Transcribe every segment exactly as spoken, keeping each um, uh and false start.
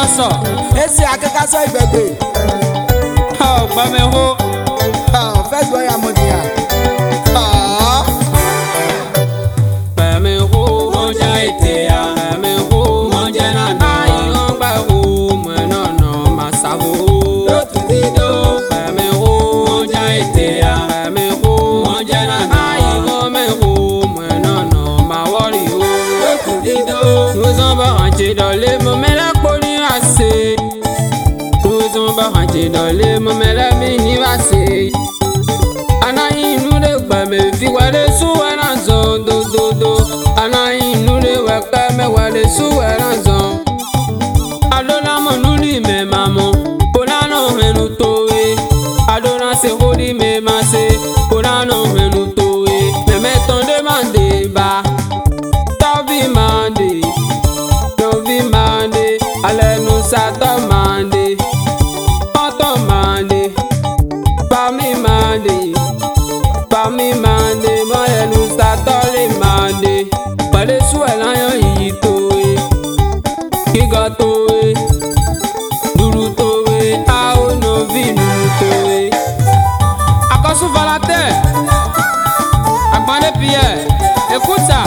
Jandaso. Esi akakaso ibegbe. Oh, Bameho. Oh, first boy amodia. Ah. Bameho, Monja Etea. Bameho, Monja Nana. Ayo Baho, Menono, Masavo. Rotudido. Bameho, Monja Etea. Bameho, Monja Nana. Ayo Meho, Menono, Mawario. Rotudido. Nous en va rentrer dans les moments la poli assez. Nous en va rentrer dans les moments la mini assez. Anayi nude gbame fi wale suwara zon do do do. Anayi nude waka me wale suwara zon. Adona mo nuli me mamo, kona no henu towe. Adona se hodi me mase, kona no henu towe. Me meton demande ba, tabi mande, tabi mande, ale nu sa mande, oto mande, pa mi mande. Parmi mande, moi nous s'attendons mande. Pas les souhaits là y toé, qui gâteaué, doulou toé, ah oh no vi nous toé. À quoi souvent la terre, à quoi les pierres, écoute ça.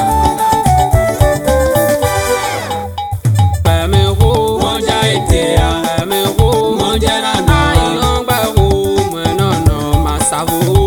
Bameho, Monja Etea, Bameho, Monja Nana, Ayo Baho, Menono, Masavo.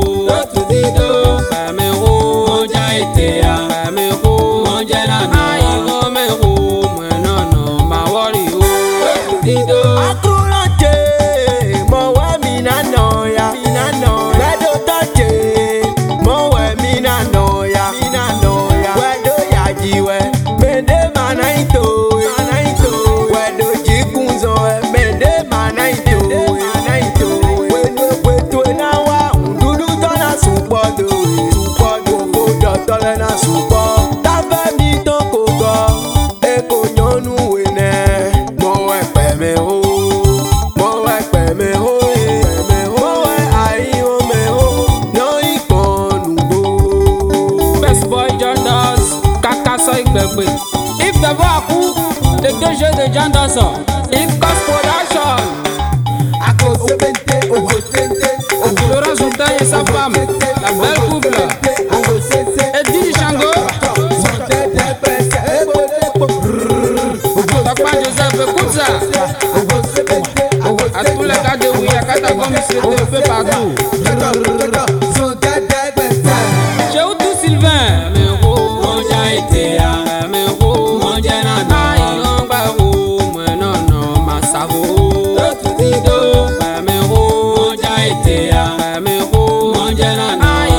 If the Baku, the deux jeux de Jandaso, if Cos Production, À cause de Bente, au Bente, Laurent Zonta et sa femme, la belle couple, Eddie Chango, Papa Joseph, écoute ça. À tous les gars de Ouya, Katagom, c'est un peu partout. J'ai où tout Sylvain, mais oh, Monja Etea. Bameho, Monja Etea, Bameho, Monja Nana.